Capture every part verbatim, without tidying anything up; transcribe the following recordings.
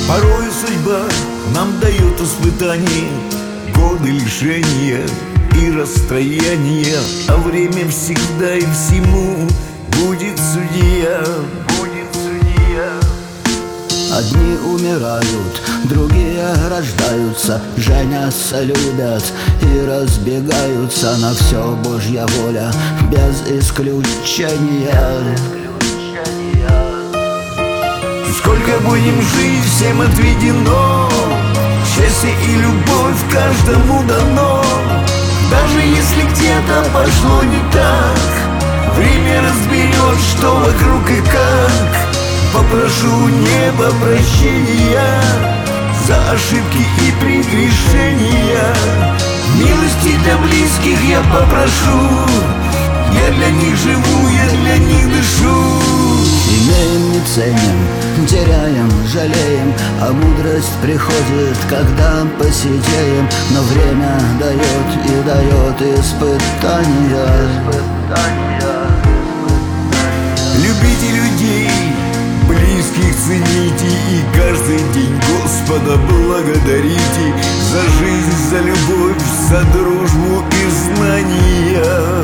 Порой судьба нам дает испытания, годы лишения и расстояния, а время всегда и всему будет судья. Будет судья. Одни умирают, другие рождаются, женятся, любят и разбегаются. На все Божья воля без исключения. Сколько будем жить, всем отведено, счастье и любовь каждому дано. Даже если где-то пошло не так, время разберет, что вокруг и как. Попрошу небо прощения за ошибки и прегрешения. Милости для близких я попрошу, я для них живу, я для них дышу. Имеем, не ценим, теряем, жалеем, а мудрость приходит, когда посидеем. Но время дает и дает испытания. Любите людей, близких цените, и каждый день Господа благодарите за жизнь, за любовь, за дружбу и знания.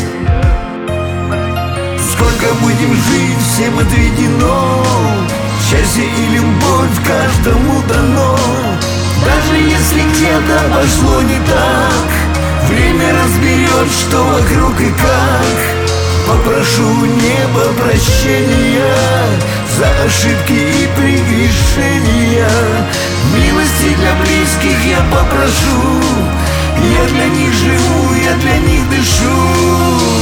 Сколько будем жить, всем отведено, счастье и любовь каждому дано. Даже если где-то пошло не так, время разберет, что вокруг и как. Попрошу небо прощения за ошибки и прегрешения. Милости для близких я попрошу, я для них живу, я для них дышу.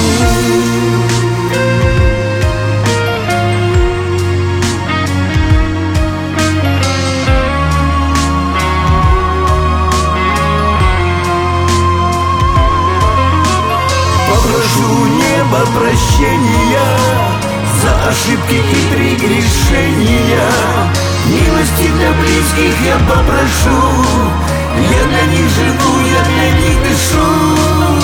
Попрошу небо прощения за ошибки и прегрешения. Милости для близких я попрошу, я для них живу, я для них дышу.